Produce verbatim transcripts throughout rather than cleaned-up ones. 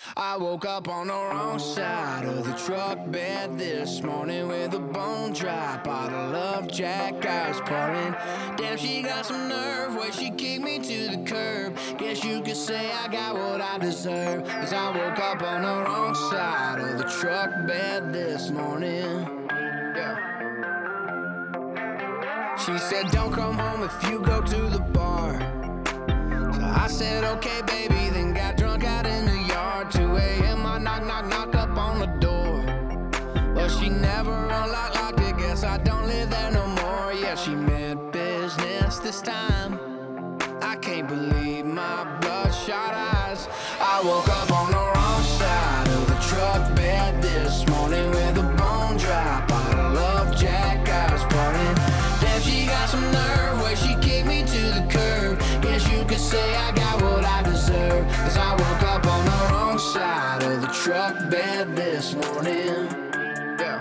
I woke up on the wrong side of the truck bed this morning with a bone dry bottle of Jack I was pouring. Damn, she got some nerve where she kicked me to the curb. Guess you could say I got what I deserve, 'cause I woke up on the wrong side of the truck bed this morning. Yeah. She said don't come home if you go to the bar. So I said okay baby, then got drunk out in the yard. Two a.m. I knock, knock, knock up on the door. Well, she never unlocked, locked it, guess I don't live there no more. Yeah, she meant business this time. I can't believe my bloodshot eyes. I woke up on the wrong side of the truck bed this morning with a bone dry bottle of Jack I was pouring. Damn, she got some nerve where she kicked me to the curb. Guess you could say I got what I deserve, 'cause I woke up on the wrong side of the truck bed this morning. Yeah.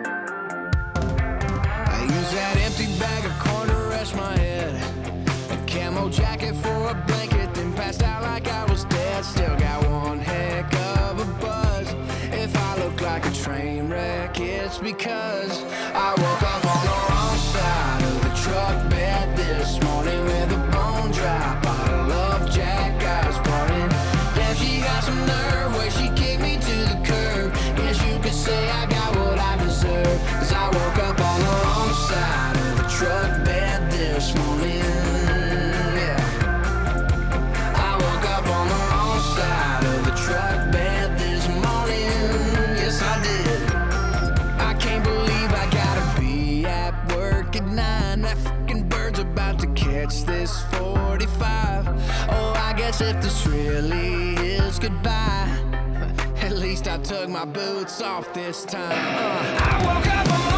I used that empty bag of corn to rest my head, a camo jacket for a blanket, then passed out like I was dead. Still got one heck of a buzz. If I look like a train wreck, it's because I woke up on the wrong side of the truck bed this morning with a bone dry bottle of Jack I was pouring. Damn, she got some nerve where she kicked me to the curb. Guess you could say I got what I deserve, 'cause I woke up on the wrong side of the truck bed this morning. Yeah. I woke up on the wrong side of the truck bed this morning. Yes, I did. I can't believe I gotta be at work at nine. That fucking bird's about to catch this forty-five. Oh, I guess if this really is goodbye, at least I took my boots off this time. uh. I woke up on